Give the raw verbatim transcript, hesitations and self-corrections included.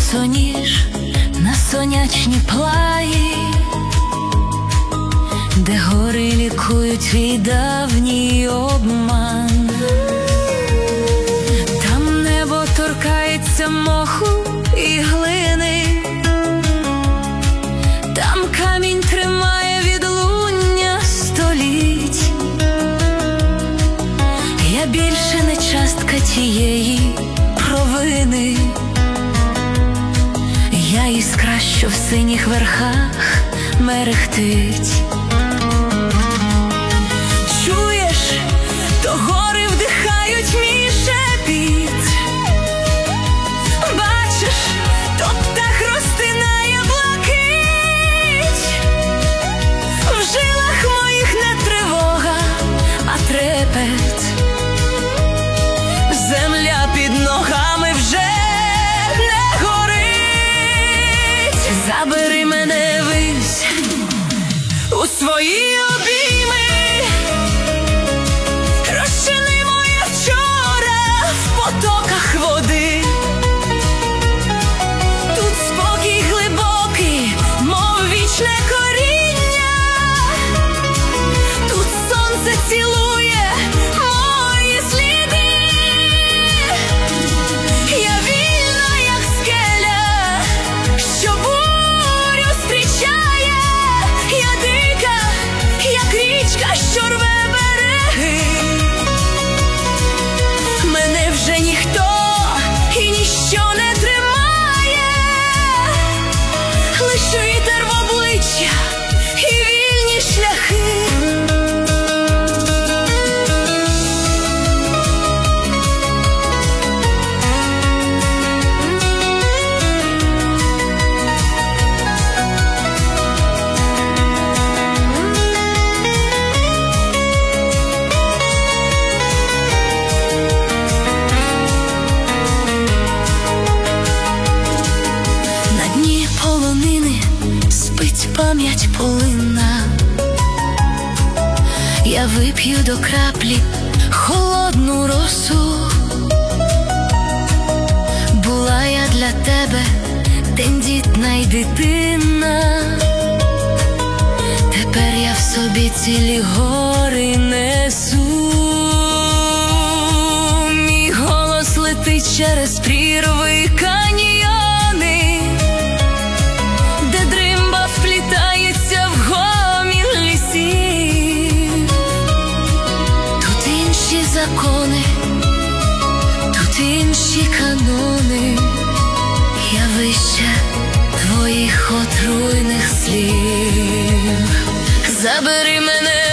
босоніж на сонячні плаї, де гори лікують твій давній обман. Там небо торкається моху і глини, там камінь тримає відлуння століть. Я більше не частка тієї провини, я іскра, що в синіх верхах мерехтить. Чуєш, то гори вдихають мій шепіт, бачиш, то птах розтинає блакить. В жилах моїх не тривога, а трепет. Земля під ногами вже не горить. Забери мене вись у свої обійми, розчини моє вчора в потоках води. Тут спокій глибокий, мов вічне коріння, тут сонце цілує мої сліди. Я вільна, як скеля, що бурю зустрічає. Я дика, як річка, що рве береги. Мене вже ніхто і ніщо не тримає, лиш вітер в обличчя і вільні шляхи. Пам'ять полинна, я вип'ю до краплі холодну росу. Була я для тебе тендітна й дитина, тепер я в собі цілі гори несу. Мій голос летить через прірви й каньйони, де дримба вплітається в гомін лісів. Тут інші закони, тут інші канони, я вище твоїх отруйних слів. Забери мене